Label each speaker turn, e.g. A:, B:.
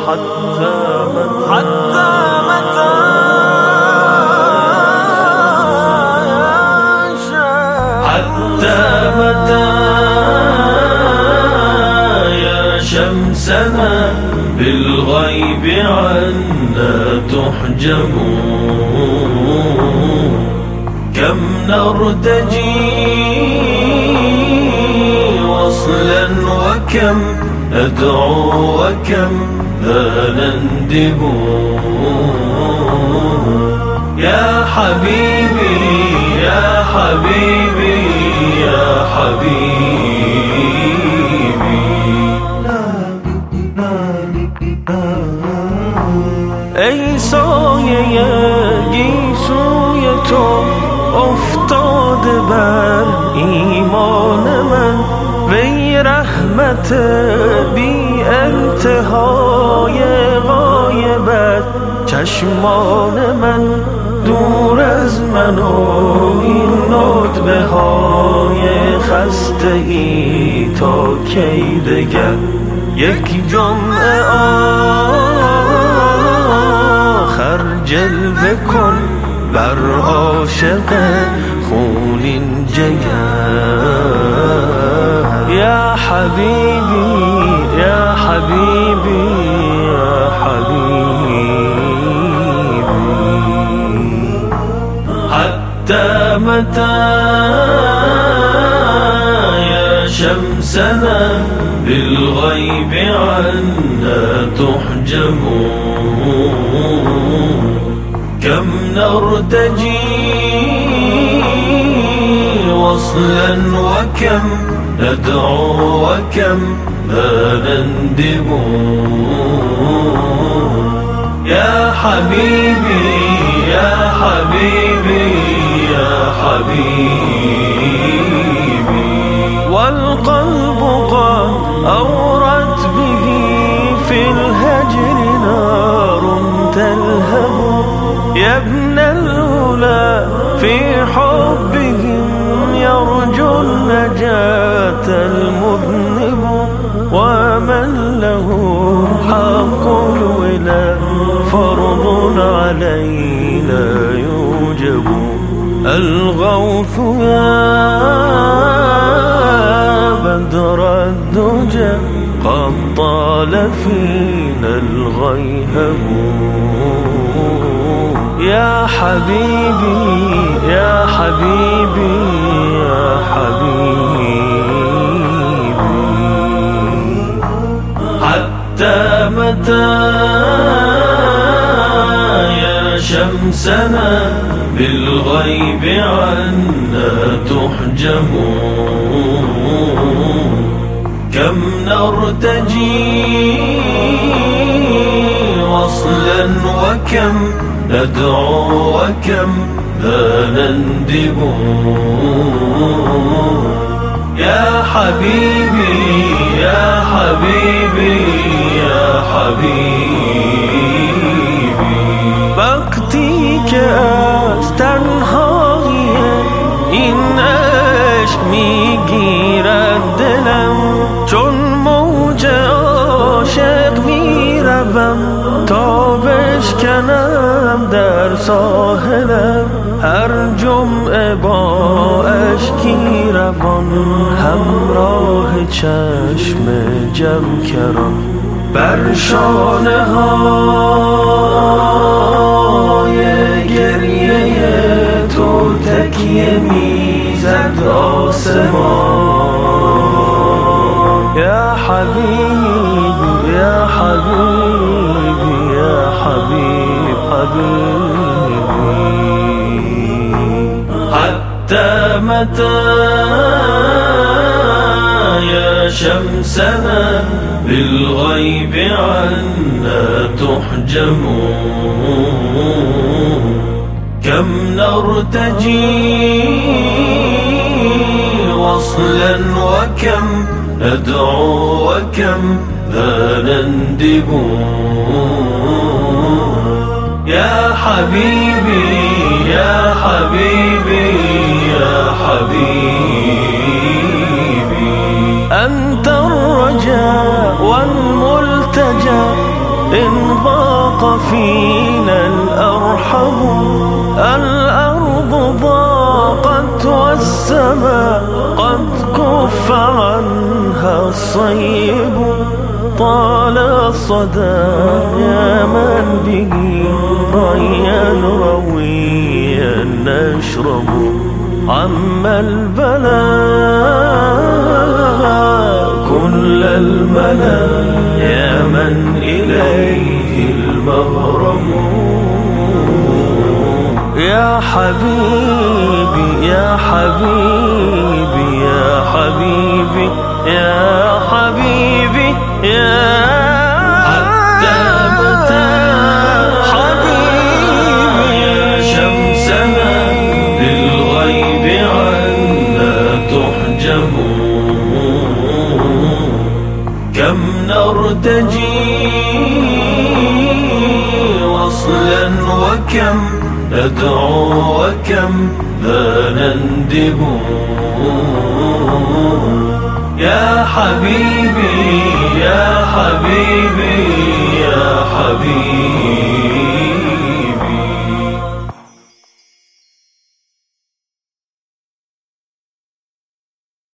A: يا شمسنا بالغيب عنا تحجب كم نرتجي وصلا وكم ندعو وكم لا نندب يا حبيبي يا حبيبي يا حبيبي ای سایه سوی تو افتاده بر ایمان من وی رحمت بی انتهای غایبت چشمان من دور از من و این ندبه های خسته ای تا کی دگر یک جمعه آخر جلوه کن بر عاشق خونین جگر یا حبیبی یا حبیبی یا حبیبی حتى متى يا شمسنا بالغيب عنا تحجب كم نرتجي وصلا وكم ندعو وكم لا نندب يا حبيبي يا حبيبي يا حبيبي والقلب قد أورت به في الهجر نار تلهب يا ابن الأولى في حبهم يرجو النجاة المذنب ومن له حق الولاء فرض علينا يوجب الغوث يا بدر الدجى قد طال فينا الغيهب يا حبيبي يا حبيبي يا حبيبي حتى متى يا شمسنا بالغيب عنا تحجب كم نرتجي وصلا وكم ندعو وكم لا نندب يا حبيبي يا حبيبي يا حبيبي وقتی که از تنهایی این عشق میگیرد دلم چون موج عاشق میروم تا بشکنم در ساحلم هر جمعه با اشکی روان همراه چشم جم کران بر شانه های گریه تو تکیه میزد آسمان یا حبیبی یا حبیبی یا حبیب حبیبی حتى متى يا شمسنا بالغيب عنا تحجب كم نرتجي وصلا وكم ندعو وكم لا نندب يا حبيبي يا حبيبي يا حبيبي أنت الرجاء والملتجى إن ضاق فينا الأرض ضاقت والسماء قد كف عنها الصيب. طال الصدى يا من به ريا رويا نشرب. عم البلاء كل الملا يا من إليه المغرم. يا حبيبي يا حبيبي يا حبيبي يا حبيبي يا حتى متى حبيبي يا شمسنا للغيب عنا تحجب. كم نرتجي وصلا وكم ندعو وكم لا نندب. يا حبيبي يا حبيبي يا حبيبي